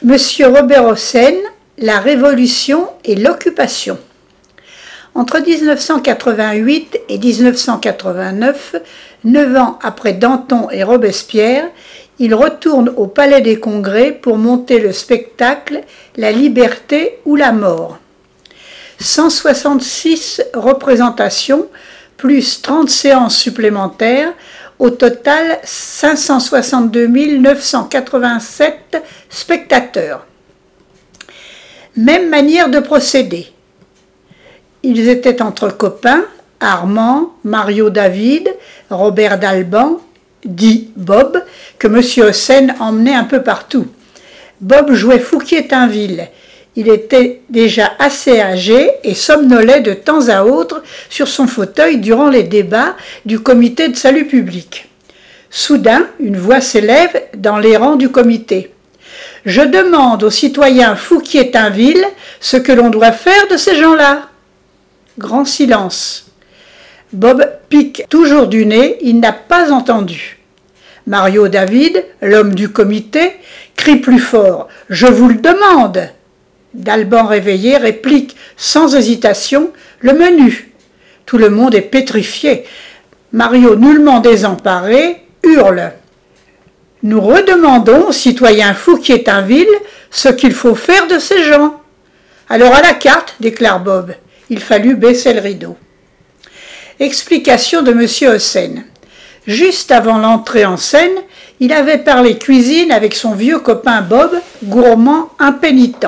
Monsieur Robert Hossein, la Révolution et l'occupation. Entre 1988 et 1989, 9 ans après Danton et Robespierre, il retourne au Palais des Congrès pour monter le spectacle La liberté ou la mort. 166 représentations, plus 30 séances supplémentaires, au total 562 987 spectateurs. Même manière de procéder. Ils étaient entre copains, Armand, Mario David, Robert d'Alban, dit Bob, que M. Hossein emmenait un peu partout. Bob jouait Fouquier-Tinville. Il était déjà assez âgé et somnolait de temps à autre sur son fauteuil durant les débats du comité de salut public. Soudain, une voix s'élève dans les rangs du comité. « Je demande aux citoyens Fouquier-Tinville ce que l'on doit faire de ces gens-là. » Grand silence. Bob pique toujours du nez, il n'a pas entendu. Mario David, l'homme du comité, crie plus fort « Je vous le demande !» D'Alban réveillé réplique sans hésitation « Le menu !» Tout le monde est pétrifié. Mario, nullement désemparé, hurle « Nous redemandons aux citoyens Fouquier-Tinville ce qu'il faut faire de ces gens. » Alors à la carte, déclare Bob. Il fallut baisser le rideau. Explication de M. Hossein. Juste avant l'entrée en scène, il avait parlé cuisine avec son vieux copain Bob, gourmand impénitent.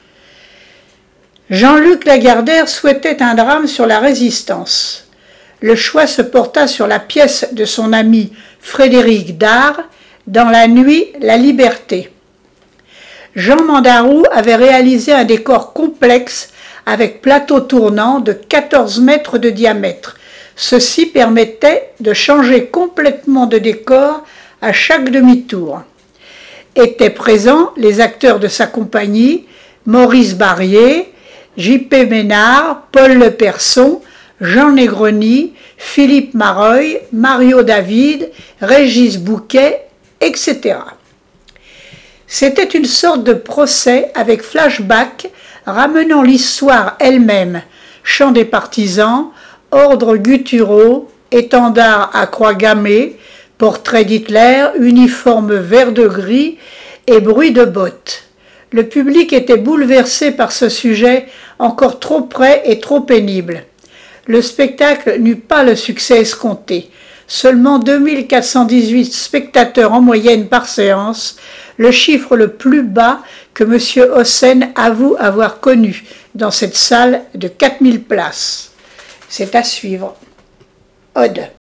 Jean-Luc Lagardère souhaitait un drame sur la résistance. Le choix se porta sur la pièce de son ami Frédéric Dard, Dans la nuit, la liberté. Jean Mandarou avait réalisé un décor complexe avec plateau tournant de 14 mètres de diamètre. Ceci permettait de changer complètement de décor à chaque demi-tour. Étaient présents les acteurs de sa compagnie, Maurice Barrier, J.P. Ménard, Paul Leperson, Jean Negroni, Philippe Mareuil, Mario David, Régis Bouquet, etc. C'était une sorte de procès avec flashback ramenant l'histoire elle-même, chant des partisans, ordre gutturaux, étendard à croix gammée, portrait d'Hitler, uniforme vert de gris et bruit de bottes. Le public était bouleversé par ce sujet encore trop près et trop pénible. Le spectacle n'eut pas le succès escompté. Seulement 2418 spectateurs en moyenne par séance, le chiffre le plus bas que M. Hossein avoue avoir connu dans cette salle de 4000 places. C'est à suivre. Ode.